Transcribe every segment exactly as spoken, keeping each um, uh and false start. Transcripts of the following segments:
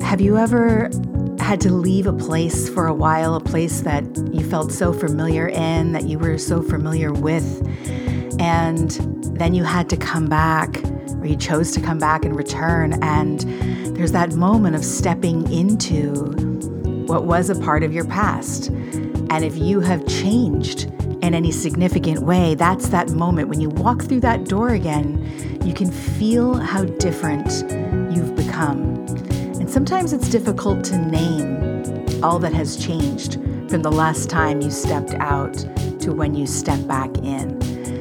Have you ever had to leave a place for a while, a place that you felt so familiar in, that you were so familiar with, and then you had to come back, or you chose to come back and return, and there's that moment of stepping into what was a part of your past. And if you have changed in any significant way, that's that moment when you walk through that door again, you can feel how different you've become. And sometimes it's difficult to name all that has changed from the last time you stepped out to when you step back in.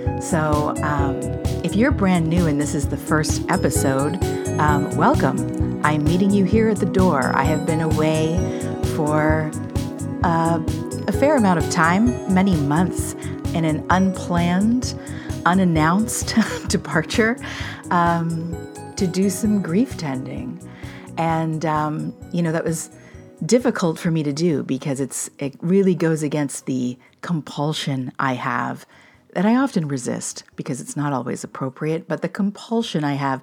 So um, if you're brand new and this is the first episode, um, welcome. I'm meeting you here at the door. I have been away for uh, a fair amount of time, many months, in an unplanned, unannounced departure um, to do some grief tending. And, um, you know, that was difficult for me to do because it's it really goes against the compulsion I have that I often resist because it's not always appropriate, but the compulsion I have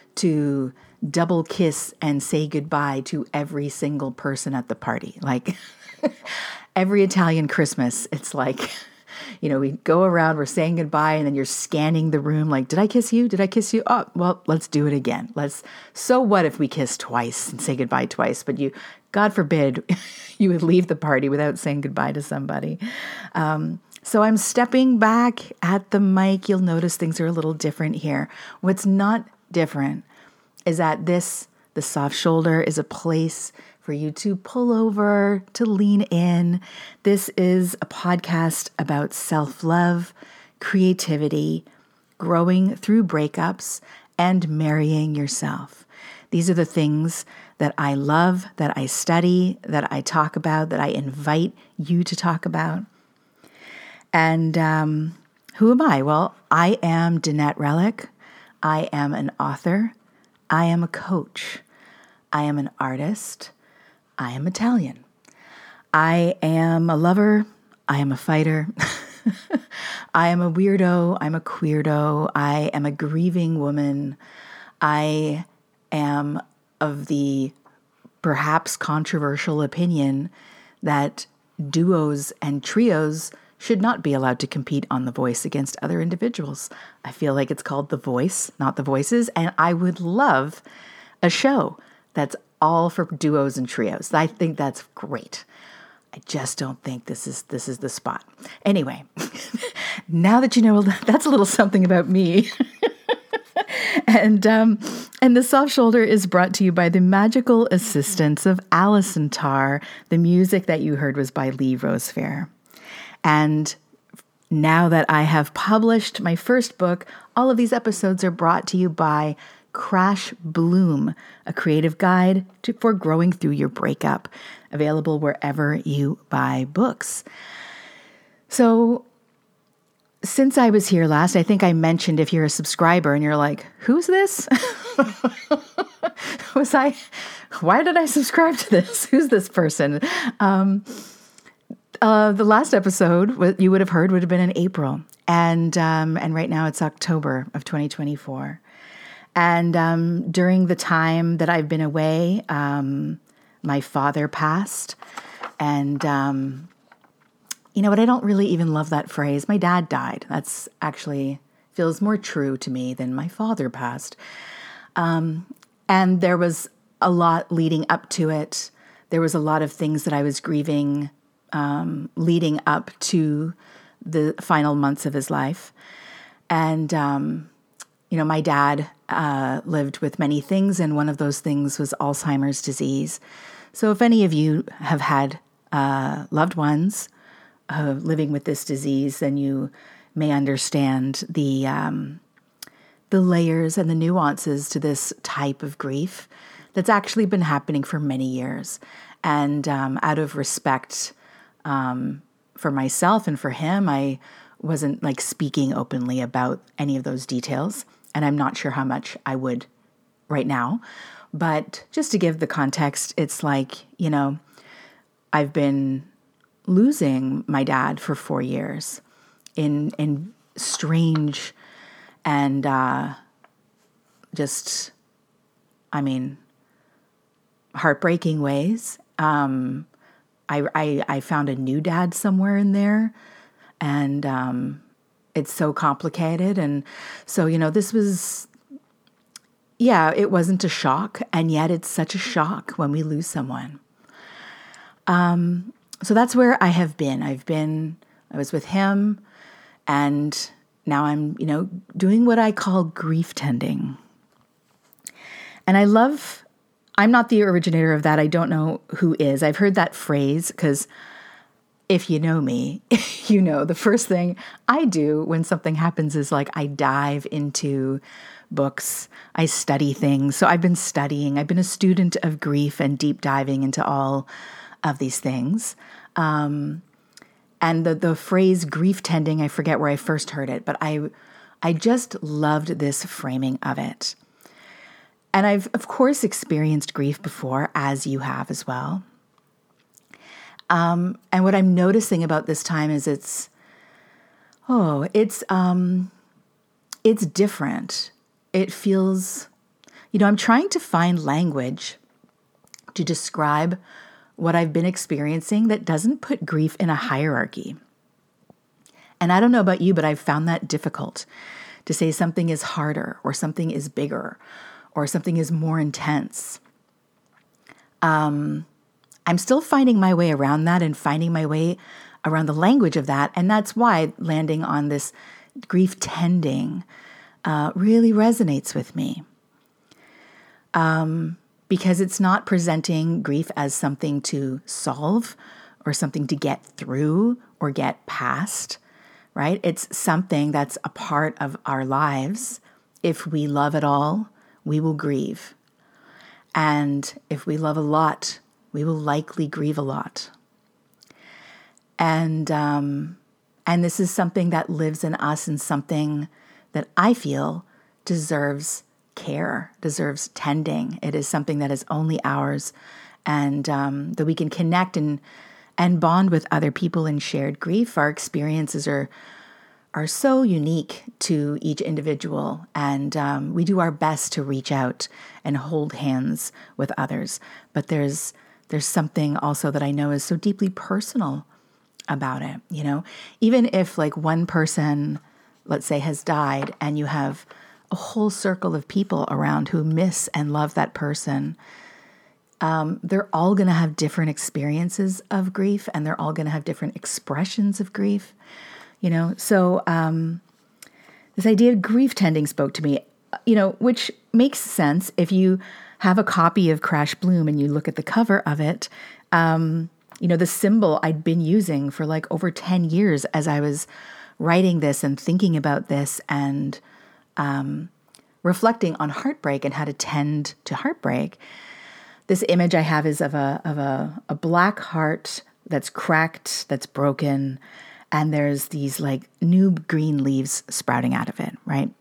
to double kiss and say goodbye to every single person at the party. Like every Italian Christmas, it's like, you know, we go around, we're saying goodbye, and then you're scanning the room like, did I kiss you? Did I kiss you? Oh, well, let's do it again. Let's, so what if we kiss twice and say goodbye twice? But you, God forbid, you would leave the party without saying goodbye to somebody. Um, so I'm stepping back at the mic. You'll notice things are a little different here. What's not different is that this, the soft shoulder, is a place for you to pull over, to lean in. This is a podcast about self-love, creativity, growing through breakups, and marrying yourself. These are the things that I love, that I study, that I talk about, that I invite you to talk about. And um, who am I? Well, I am Danette Relic. I am an author. I am a coach. I am an artist. I am Italian. I am a lover. I am a fighter. I am a weirdo. I'm a queerdo. I am a grieving woman. I am of the perhaps controversial opinion that duos and trios should not be allowed to compete on The Voice against other individuals. I feel like it's called The Voice, not The Voices, and I would love a show that's all for duos and trios. I think that's great. I just don't think this is this is the spot. Anyway, now that you know, that's a little something about me. and um, and the soft shoulder is brought to you by the magical assistance of Alison Tarr. The music that you heard was by Lee Rosefair. And now that I have published my first book, all of these episodes are brought to you by Crash Bloom, a creative guide to, for growing through your breakup, available wherever you buy books. So since I was here last, I think I mentioned if you're a subscriber and you're like, who's this? was I, why did I subscribe to this? Who's this person? Um, uh, the last episode what you would have heard would have been in April. And, um, and right now it's October of twenty twenty-four. And um, during the time that I've been away, um, my father passed. And um, you know what? I don't really even love that phrase. My dad died. That's actually feels more true to me than my father passed. Um, and there was a lot leading up to it. There was a lot of things that I was grieving um, leading up to the final months of his life. And, um, you know, my dad uh, lived with many things, and one of those things was Alzheimer's disease. So if any of you have had uh, loved ones uh, living with this disease, then you may understand the um, the layers and the nuances to this type of grief that's actually been happening for many years. And um, out of respect um, for myself and for him, I wasn't like speaking openly about any of those details. And I'm not sure how much I would right now. But just to give the context, it's like, you know, I've been losing my dad for four years in in strange and uh, just, I mean, heartbreaking ways. Um, I, I, I found a new dad somewhere in there, and um, it's so complicated. And so, you know, this was, yeah, it wasn't a shock, and yet it's such a shock when we lose someone. Um, so that's where I have been. I've been, I was with him, and now I'm, you know, doing what I call grief tending. And I love, I'm not the originator of that. I don't know who is. I've heard that phrase because if you know me, you know, the first thing I do when something happens is like I dive into books, I study things. So I've been studying, I've been a student of grief and deep diving into all of these things. Um, and the the phrase grief tending, I forget where I first heard it, but I I just loved this framing of it. And I've, of course, experienced grief before, as you have as well. Um, and what I'm noticing about this time is it's, oh, it's um, it's different. It feels, you know, I'm trying to find language to describe what I've been experiencing that doesn't put grief in a hierarchy. And I don't know about you, but I've found that difficult to say something is harder or something is bigger or something is more intense. Um, I'm still finding my way around that and finding my way around the language of that. And that's why landing on this grief tending uh, really resonates with me. Um, because it's not presenting grief as something to solve or something to get through or get past, right? It's something that's a part of our lives. If we love at all, we will grieve. And if we love a lot, we will likely grieve a lot. And um, and this is something that lives in us and something that I feel deserves care, deserves tending. It is something that is only ours, and um, that we can connect and and bond with other people in shared grief. Our experiences are are so unique to each individual, and um, we do our best to reach out and hold hands with others. But there's there's something also that I know is so deeply personal about it. You know, even if like one person, let's say, has died, and you have a whole circle of people around who miss and love that person, um, they're all going to have different experiences of grief, and they're all going to have different expressions of grief. You know, so um, this idea of grief tending spoke to me, you know, which makes sense if you have a copy of Crash Bloom and you look at the cover of it. Um, you know, the symbol I'd been using for like over ten years as I was writing this and thinking about this and um, reflecting on heartbreak and how to tend to heartbreak. This image I have is of a of a, a black heart that's cracked, that's broken, and there's these like new green leaves sprouting out of it, right?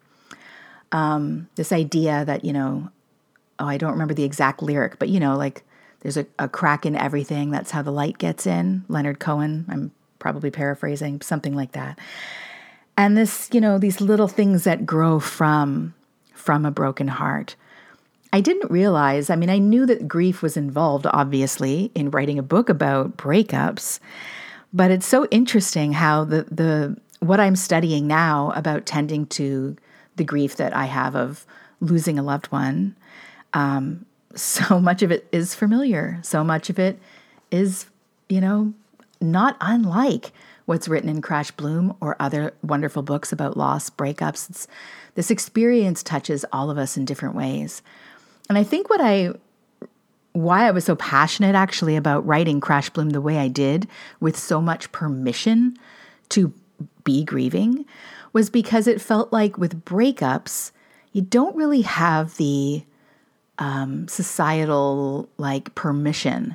Um, this idea that, you know, oh, I don't remember the exact lyric, but, you know, like there's a, a crack in everything. That's how the light gets in. Leonard Cohen, I'm probably paraphrasing, something like that. And this, you know, these little things that grow from, from a broken heart. I didn't realize, I mean, I knew that grief was involved, obviously, in writing a book about breakups. But it's so interesting how the the what I'm studying now about tending to the grief that I have of losing a loved one, um, so much of it is familiar. So much of it is, you know, not unlike what's written in Crash Bloom or other wonderful books about loss, breakups. It's, this experience touches all of us in different ways. And I think what I... why I was so passionate actually about writing Crash Bloom the way I did with so much permission to be grieving was because it felt like with breakups, you don't really have the um, societal like permission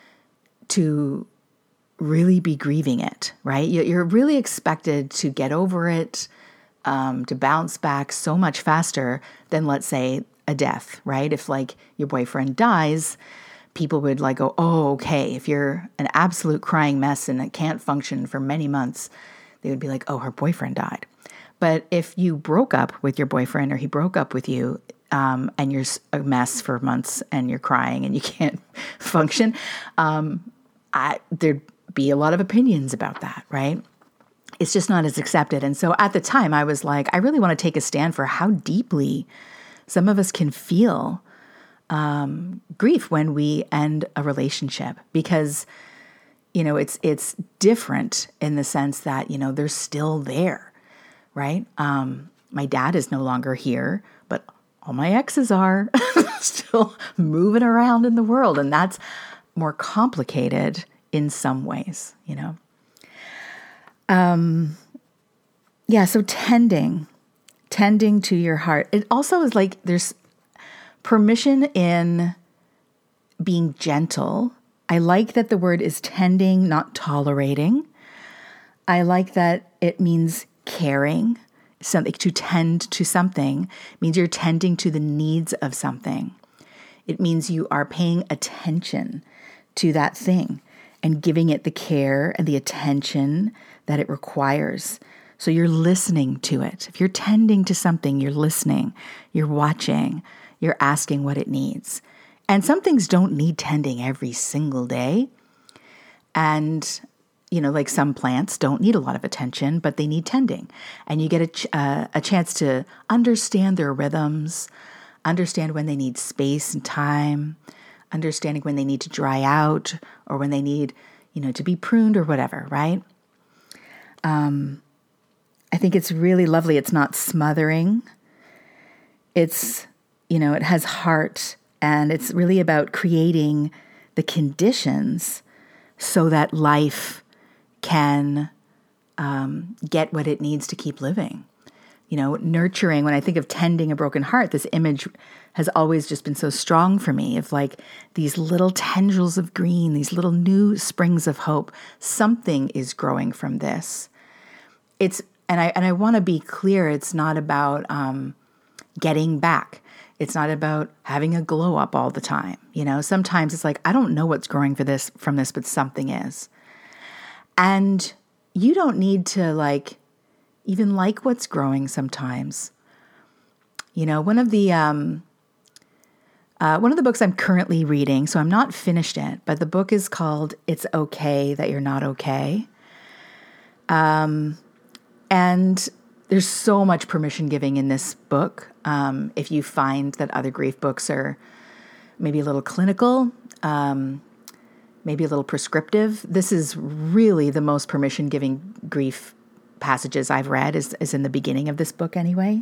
to really be grieving it, right? You're really expected to get over it, um, to bounce back so much faster than, let's say, a death, right? If like your boyfriend dies, people would like go, oh, okay. If you're an absolute crying mess and it can't function for many months, they would be like, oh, her boyfriend died. But if you broke up with your boyfriend or he broke up with you, um, and you're a mess for months and you're crying and you can't function, um, I, there'd be a lot of opinions about that, right? It's just not as accepted. And so at the time I was like, I really want to take a stand for how deeply some of us can feel um, grief when we end a relationship, because, you know, it's, it's different in the sense that, you know, they're still there, right? Um, my dad is no longer here, but all my exes are still moving around in the world. And that's more complicated in some ways, you know? Um, yeah. So tending, tending to your heart. It also is like, there's permission in being gentle. I like that the word is tending, not tolerating. I like that it means caring. Something to tend to something means you're tending to the needs of something. It means you are paying attention to that thing and giving it the care and the attention that it requires. So you're listening to it. If you're tending to something, you're listening, you're watching, you're asking what it needs. And some things don't need tending every single day. And, you know, like some plants don't need a lot of attention, but they need tending. And you get a, ch- uh, a chance to understand their rhythms, understand when they need space and time, understanding when they need to dry out or when they need, you know, to be pruned or whatever, right? Um, I think it's really lovely. It's not smothering. It's, you know, it has heart, and it's really about creating the conditions so that life can um, get what it needs to keep living. You know, nurturing, when I think of tending a broken heart, this image has always just been so strong for me of like these little tendrils of green, these little new springs of hope. Something is growing from this. It's, and I, and I want to be clear, it's not about um, getting back. It's not about having a glow up all the time. You know, sometimes it's like, I don't know what's growing for this from this, but something is. And you don't need to like, even like what's growing sometimes. You know, one of the, um, uh, one of the books I'm currently reading, so I'm not finished it, but the book is called It's Okay That You're Not Okay. Um, and there's so much permission giving in this book. Um, if you find that other grief books are maybe a little clinical, um, maybe a little prescriptive, this is really the most permission giving grief passages I've read is, is in the beginning of this book anyway.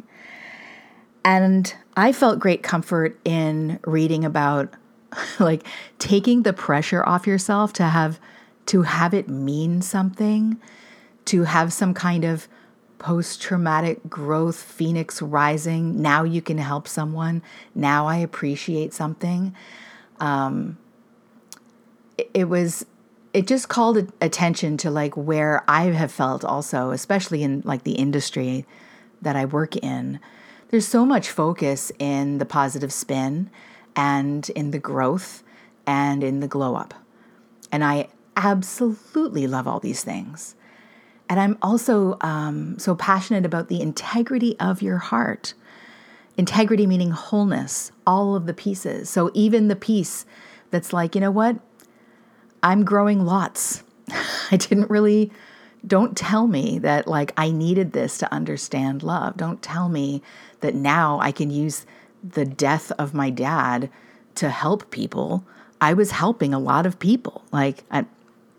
And I felt great comfort in reading about like taking the pressure off yourself to have, to have it mean something, to have some kind of post-traumatic growth, phoenix rising. Now you can help someone. Now I appreciate something. Um, it, it was, it just called attention to like where I have felt also, especially in like the industry that I work in. There's so much focus in the positive spin and in the growth and in the glow up. And I absolutely love all these things. And I'm also um, so passionate about the integrity of your heart. Integrity meaning wholeness, all of the pieces. So even the piece that's like, you know what? I'm growing lots. I didn't really, don't tell me that like I needed this to understand love. Don't tell me that now I can use the death of my dad to help people. I was helping a lot of people. Like, I,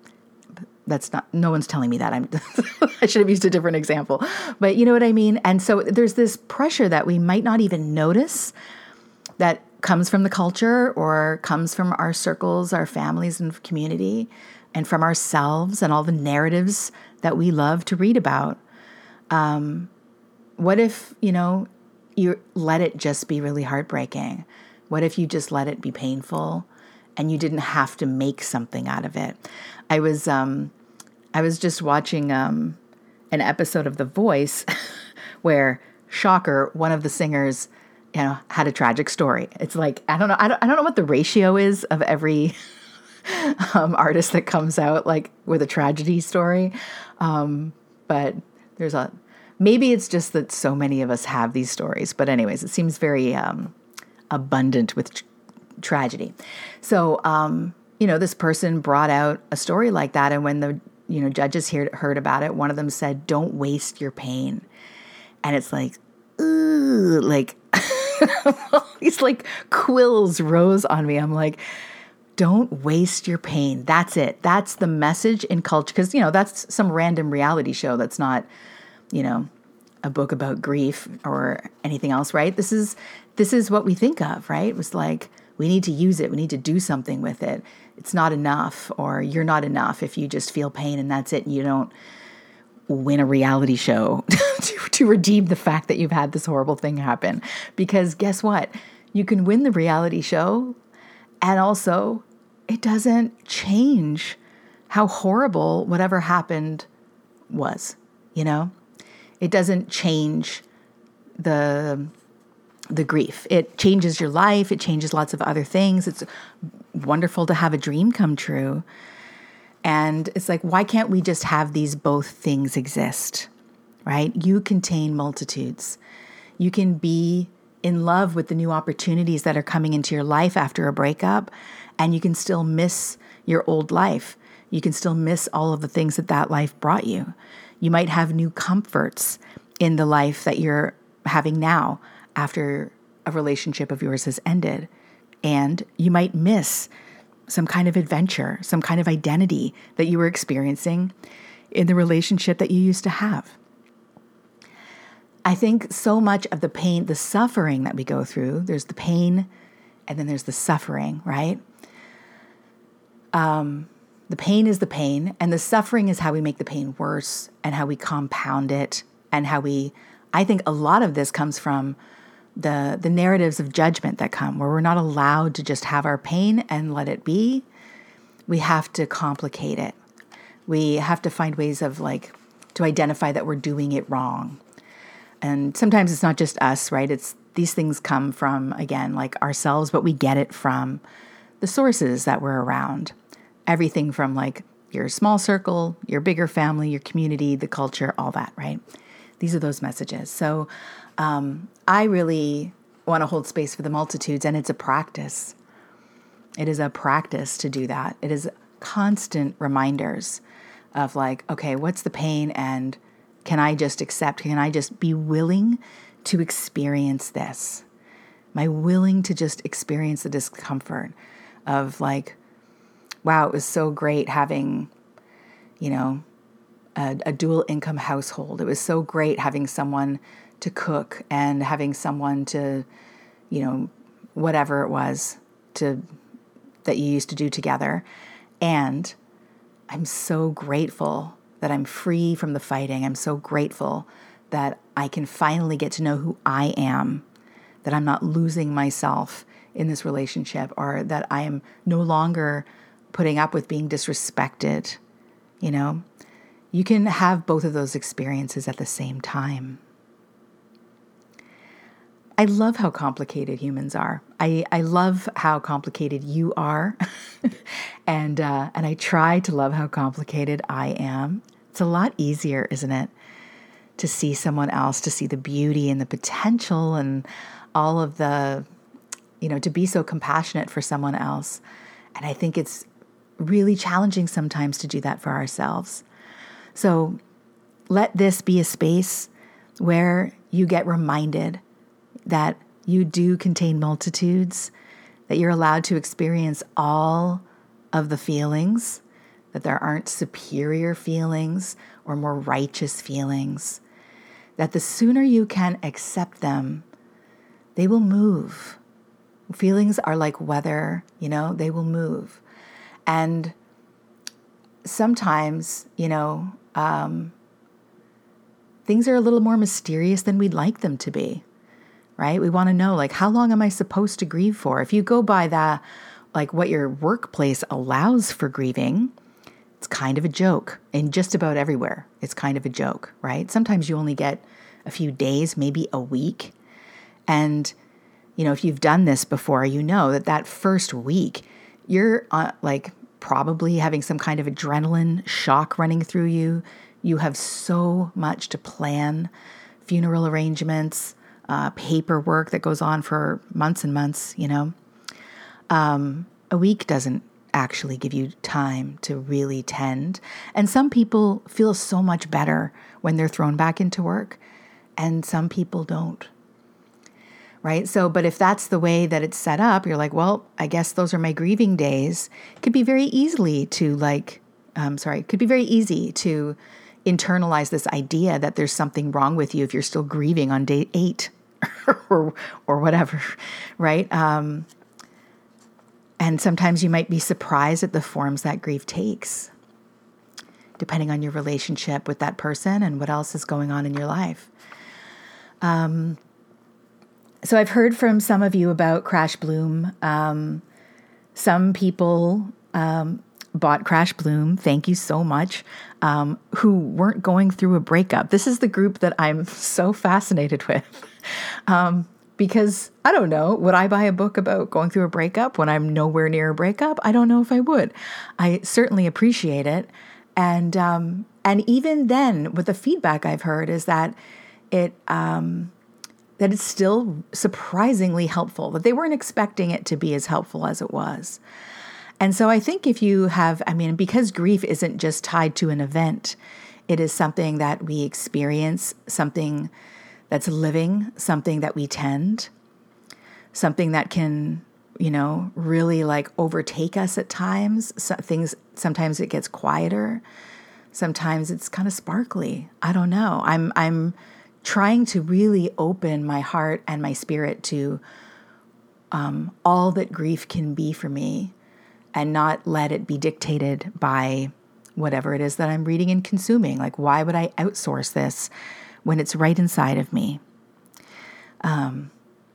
that's not, no one's telling me that. I'm, I should have used a different example, but you know what I mean? And so there's this pressure that we might not even notice that comes from the culture or comes from our circles, our families and community, and from ourselves and all the narratives that we love to read about. Um, what if, you know, you let it just be really heartbreaking? What if you just let it be painful and you didn't have to make something out of it? I was, um, I was just watching um, an episode of The Voice where, shocker, one of the singers, you know, had a tragic story. It's like, I don't know, I don't, I don't know what the ratio is of every um, artist that comes out like with a tragedy story, um, but there's a, maybe it's just that so many of us have these stories. But anyways, it seems very, um, abundant with tr- tragedy. So, um, you know, this person brought out a story like that. And when the, you know, judges heard, heard about it, one of them said, don't waste your pain. And it's like, ooh, like, these like quills rose on me. I'm like, don't waste your pain. That's it. That's the message in culture. Because, you know, that's some random reality show. That's not, you know, a book about grief or anything else, right? This is, this is what we think of, right? It was like, we need to use it. We need to do something with it. It's not enough, or you're not enough if you just feel pain and that's it. And you don't win a reality show to, to redeem the fact that you've had this horrible thing happen. Because guess what? You can win the reality show, and also it doesn't change how horrible whatever happened was, you know? It doesn't change the the grief. It changes your life. It changes lots of other things. It's wonderful to have a dream come true. And it's like, why can't we just have these both things exist, right? You contain multitudes. You can be in love with the new opportunities that are coming into your life after a breakup, and you can still miss your old life. You can still miss all of the things that that life brought you. You might have new comforts in the life that you're having now after a relationship of yours has ended. And you might miss some kind of adventure, some kind of identity that you were experiencing in the relationship that you used to have. I think so much of the pain, the suffering that we go through, there's the pain and then there's the suffering, right? Um, the pain is the pain, and the suffering is how we make the pain worse and how we compound it, and how we, I think a lot of this comes from the the narratives of judgment that come, where we're not allowed to just have our pain and let it be. We have to complicate it. We have to find ways of like, to identify that we're doing it wrong. And sometimes it's not just us, right? It's these things come from, again, like ourselves, but we get it from the sources that we're around. Everything from like your small circle, your bigger family, your community, the culture, all that, right? These are those messages. So um, I really want to hold space for the multitudes, and it's a practice. It is a practice to do that. It is constant reminders of like, okay, what's the pain, and can I just accept, can I just be willing to experience this? Am I willing to just experience the discomfort of like, wow, it was so great having, you know, a, a dual income household. It was so great having someone to cook and having someone to, you know, whatever it was to that you used to do together. And I'm so grateful that I'm free from the fighting. I'm so grateful that I can finally get to know who I am, that I'm not losing myself in this relationship, or that I am no longer putting up with being disrespected. You know, you can have both of those experiences at the same time. I love how complicated humans are. I, I love how complicated you are. and uh, and I try to love how complicated I am. It's a lot easier, isn't it, to see someone else, to see the beauty and the potential and all of the, you know, to be so compassionate for someone else. And I think it's really challenging sometimes to do that for ourselves. So let this be a space where you get reminded that you do contain multitudes, that you're allowed to experience all of the feelings, that there aren't superior feelings or more righteous feelings, that the sooner you can accept them, they will move. Feelings are like weather, you know, they will move. And sometimes, you know, um, things are a little more mysterious than we'd like them to be. Right? We want to know, like, how long am I supposed to grieve for? If you go by that, like what your workplace allows for grieving, it's kind of a joke. And just about everywhere, it's kind of a joke, right? Sometimes you only get a few days, maybe a week. And, you know, if you've done this before, you know that that first week, you're uh, like probably having some kind of adrenaline shock running through you. You have so much to plan, funeral arrangements, uh, paperwork that goes on for months and months, you know. Um, a week doesn't actually give you time to really tend. And some people feel so much better when they're thrown back into work, and some people don't. Right? So, but if that's the way that it's set up, you're like, well, I guess those are my grieving days. It could be very easily to like, um, sorry, it could be very easy to internalize this idea that there's something wrong with you if you're still grieving on day eight or or whatever, right? Um, and sometimes you might be surprised at the forms that grief takes, depending on your relationship with that person and what else is going on in your life. Um. So I've heard from some of you about Crash Bloom. Um, some people um, bought Crash Bloom, thank you so much, um, who weren't going through a breakup. This is the group that I'm so fascinated with. Um, because, I don't know, would I buy a book about going through a breakup when I'm nowhere near a breakup? I don't know if I would. I certainly appreciate it. And um, and even then, with the feedback I've heard is that it... Um, that it's still surprisingly helpful, that they weren't expecting it to be as helpful as it was. And so I think if you have, I mean, because grief isn't just tied to an event, it is something that we experience, something that's living, something that we tend, something that can, you know, really like overtake us at times. So things, sometimes it gets quieter. Sometimes it's kind of sparkly. I don't know. I'm, I'm, trying to really open my heart and my spirit to um, all that grief can be for me, and not let it be dictated by whatever it is that I'm reading and consuming. Like, why would I outsource this when it's right inside of me? Um,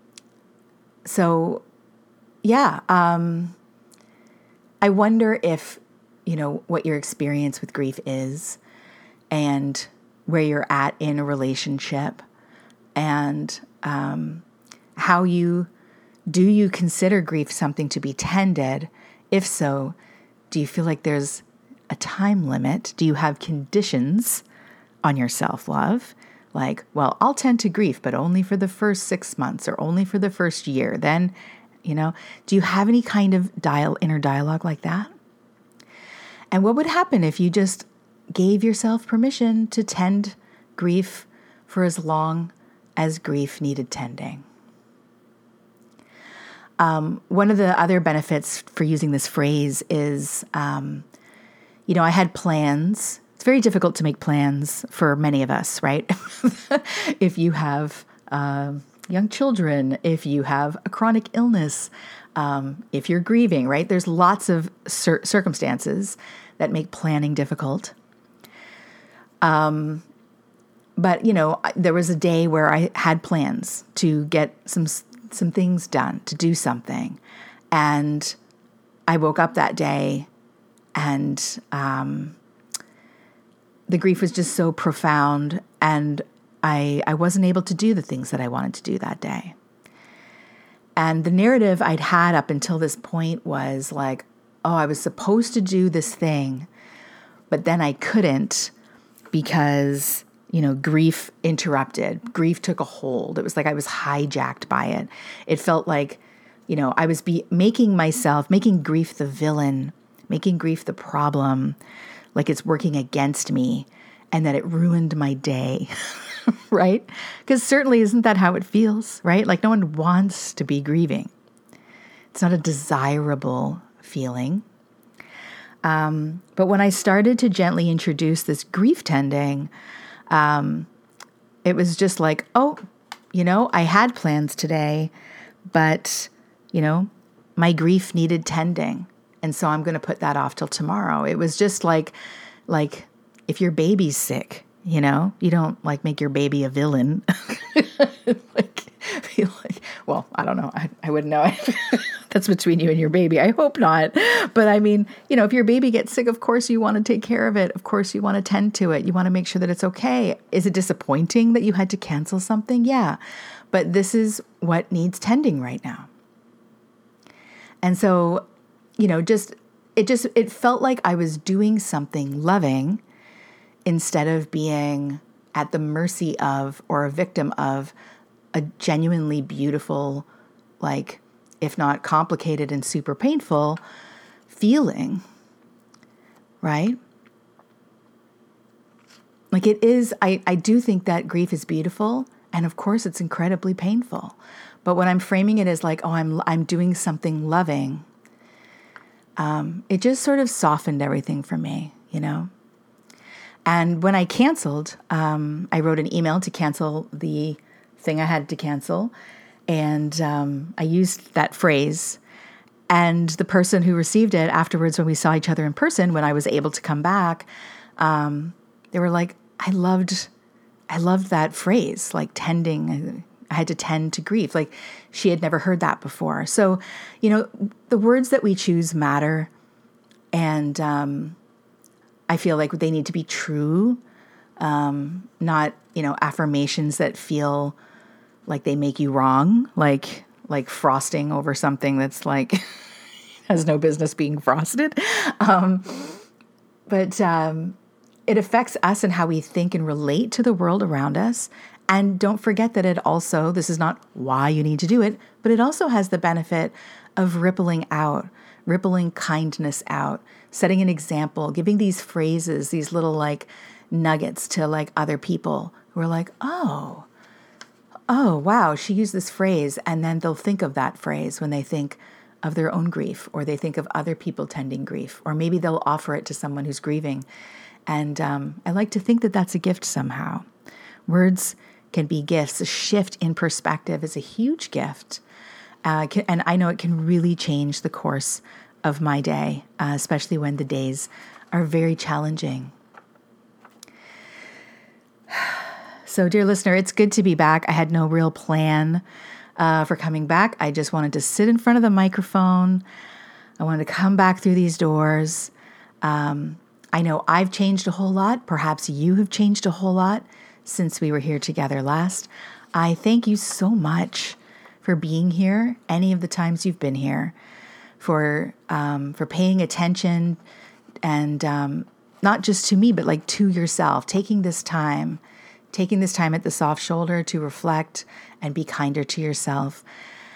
so, yeah, um, I wonder if, you know, what your experience with grief is, and where you're at in a relationship, and um, how you, do you consider grief something to be tended? If so, do you feel like there's a time limit? Do you have conditions on your self-love? Like, well, I'll tend to grief, but only for the first six months or only for the first year. Then, you know, do you have any kind of dial inner dialogue like that? And what would happen if you just gave yourself permission to tend grief for as long as grief needed tending? Um, one of the other benefits for using this phrase is, um, you know, I had plans. It's very difficult to make plans for many of us, right? If you have uh, young children, if you have a chronic illness, um, if you're grieving, right? There's lots of cir- circumstances that make planning difficult. Um, but you know, there was a day where I had plans to get some, some things done, to do something. And I woke up that day and, um, the grief was just so profound, and I, I wasn't able to do the things that I wanted to do that day. And the narrative I'd had up until this point was like, oh, I was supposed to do this thing, but then I couldn't, because, you know, grief interrupted. Grief took a hold. It was like I was hijacked by it. It felt like, you know, I was be making myself, making grief the villain, making grief the problem, like it's working against me, and that it ruined my day, right? Because certainly isn't that how it feels, right? Like no one wants to be grieving. It's not a desirable feeling. Um, but when I started to gently introduce this grief tending, um, it was just like, oh, you know, I had plans today, but, you know, my grief needed tending. And so I'm going to put that off till tomorrow. It was just like, like if your baby's sick, you know, you don't like make your baby a villain. Like, feel like, well, I don't know. I, I wouldn't know. That's between you and your baby. I hope not. But I mean, you know, if your baby gets sick, of course you want to take care of it. Of course you want to tend to it. You want to make sure that it's okay. Is it disappointing that you had to cancel something? Yeah. But this is what needs tending right now. And so, you know, just, it just, it felt like I was doing something loving instead of being at the mercy of or a victim of a genuinely beautiful, like, if not complicated and super painful feeling, right? Like it is, I, I do think that grief is beautiful. And of course it's incredibly painful. But when I'm framing it as like, oh, I'm, I'm doing something loving, um, it just sort of softened everything for me, you know? And when I canceled, um, I wrote an email to cancel the thing I had to cancel. And um, I used that phrase. And the person who received it afterwards, when we saw each other in person, when I was able to come back, um, they were like, I loved, I loved that phrase, like tending. I had to tend to grief. Like she had never heard that before. So, you know, the words that we choose matter. And um, I feel like they need to be true, um, not, you know, affirmations that feel like they make you wrong, like like frosting over something that's like has no business being frosted. Um, but um, it affects us and how we think and relate to the world around us. And don't forget that it also, this is not why you need to do it, but it also has the benefit of rippling out, rippling kindness out, setting an example, giving these phrases, these little like nuggets to like other people who are like, oh, oh, wow, she used this phrase. And then they'll think of that phrase when they think of their own grief, or they think of other people tending grief, or maybe they'll offer it to someone who's grieving. And um, I like to think that that's a gift somehow. Words can be gifts. A shift in perspective is a huge gift. Uh, can, and I know it can really change the course of my day, uh, especially when the days are very challenging. So, dear listener, it's good to be back. I had no real plan uh, for coming back. I just wanted to sit in front of the microphone. I wanted to come back through these doors. Um, I know I've changed a whole lot. Perhaps you have changed a whole lot since we were here together last. I thank you so much for being here, any of the times you've been here, for um, for paying attention, and um, not just to me, but like to yourself, taking this time, taking this time at the soft shoulder to reflect and be kinder to yourself.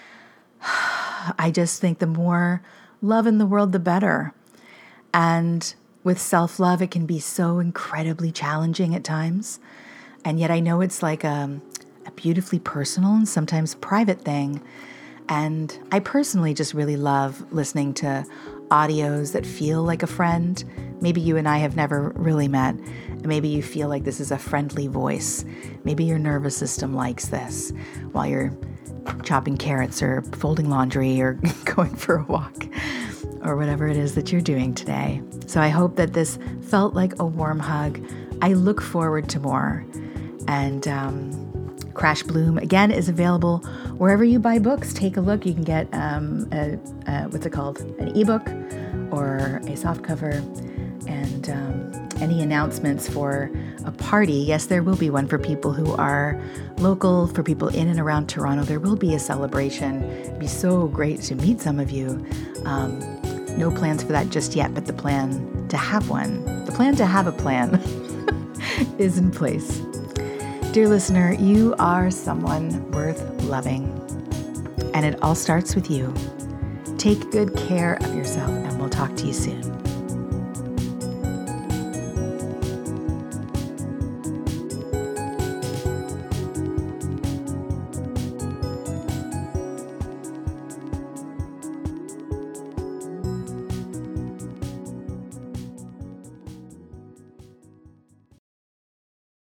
I just think the more love in the world, the better. And with self-love, it can be so incredibly challenging at times. And yet I know it's like a, a beautifully personal and sometimes private thing. And I personally just really love listening to audios that feel like a friend. Maybe you and I have never really met. Maybe you feel like this is a friendly voice. Maybe your nervous system likes this while you're chopping carrots or folding laundry or going for a walk or whatever it is that you're doing today. So I hope that this felt like a warm hug. I look forward to more. And um, Crash Bloom, again, is available wherever you buy books. Take a look. You can get, um, a, a, what's it called, an ebook or a softcover. And um, any announcements for a party, yes, there will be one for people who are local, for people in and around Toronto. There will be a celebration. It'd be so great to meet some of you. Um, no plans for that just yet, but the plan to have one, the plan to have a plan is in place. Dear listener, you are someone worth loving, and it all starts with you. Take good care of yourself, and we'll talk to you soon.